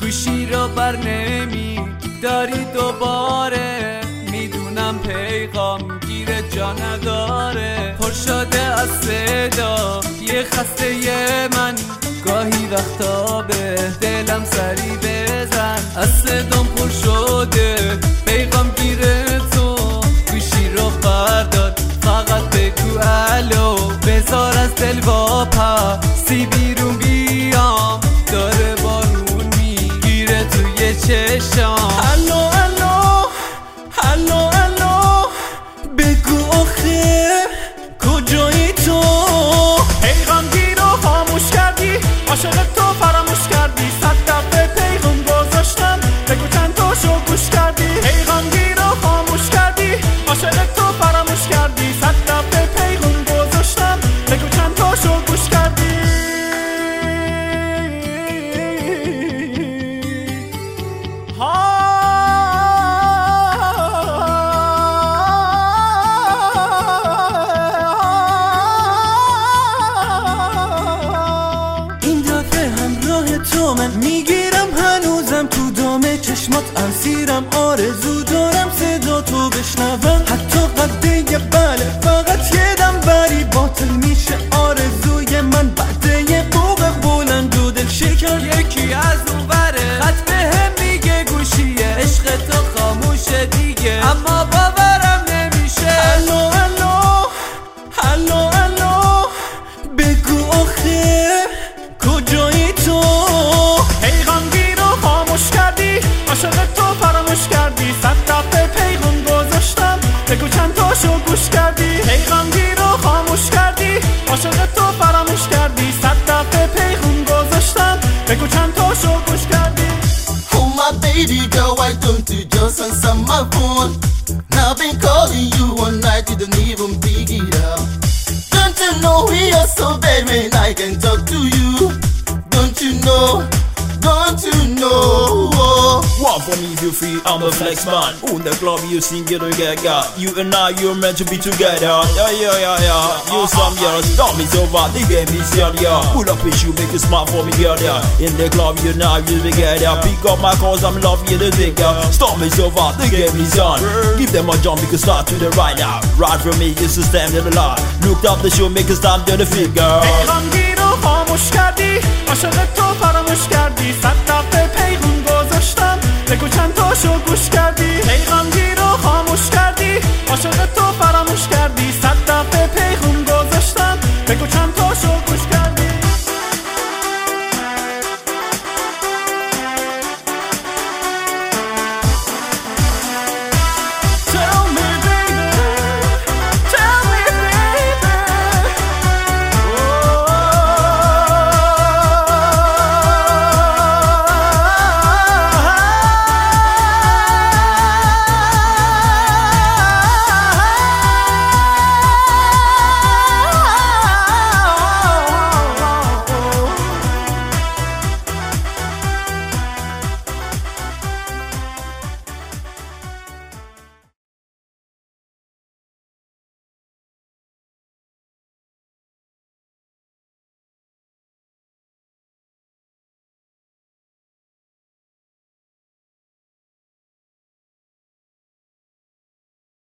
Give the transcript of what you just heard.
گوشی رو بر نمی داری دوباره، میدونم پیغام گیر جا نداره. پر شده از صدا یه خسته من، گاهی وقتا به دلم سری بزن. از صدام پر شده پیغام گیره تو، گوشی رو بردار فقط بگو الو. بذار از دل واپسی بیرون بیام، داره بارون میگیره توی چشام. الو الو الو الو بگو آخه کجایی تو؟ پیغامگی رو خاموش کردی، عاشق تو فراموش کردی. 100 دفعه پیغام گذاشتم، بگو چند تاشو گوش کردی. پیغامگی رو خاموش کردی، عاشق تو فراموش کردی. 100 دفعه پیغام گذاشتم، بگو چند تاشو گوش کردی. تو من میگیرم هنوزم تو دامه چشمات اسیرم. آرزو دارم صدا تو بشنوم، حتی قده بله فقط یه دم بری باطل میشه آرزوی من بعد یه بوق بلند و دل شکن. یکی از اون بره خط بهم میگه گوشیه عشق تو خاموشه دیگه، اما باورم نمیشه. الو الو الو الو بگو آخه کجایی تو؟ پیغامگی رو خاموش کردی، عاشق تو فراموش کردی. 100 دفعه پیغام گذاشتم، بگو چند تاشو گوش کردی. پیغامگی رو خاموش کردی، عاشق تو فراموش کردی. 100 دفعه پیغام گذاشتم، بگو چند تاشو گوش کردی. Oh my baby girl, why don't you just answer my phone? Now I've been calling you one night, you don't even pick it up. Don't you know we are so bad when I can talk to you? Don't you know? Don't you know? One for me, you free, I'm a flex man. On the club, you sing it together. You and I, you're meant to be together. Yeah, yeah, yeah, yeah. You some years, don't me so bad, the game is here, yeah. Pull up with you, make you smile for me, yeah, yeah. In the club, you now, you together. Pick up my calls, I'm loving you to think, yeah. Stop me so bad, the game is on. Give them a jump, we can start to the right now. Right from me, it's a stand in the line. Looked up the show, make us stand to the figure. پیغامگی رو خاموش کردی، عاشق تو فراموش کردی. 100 دفعه پیغام گذاشتم، بگو چند تاشو گوش کردی. پیغامگی رو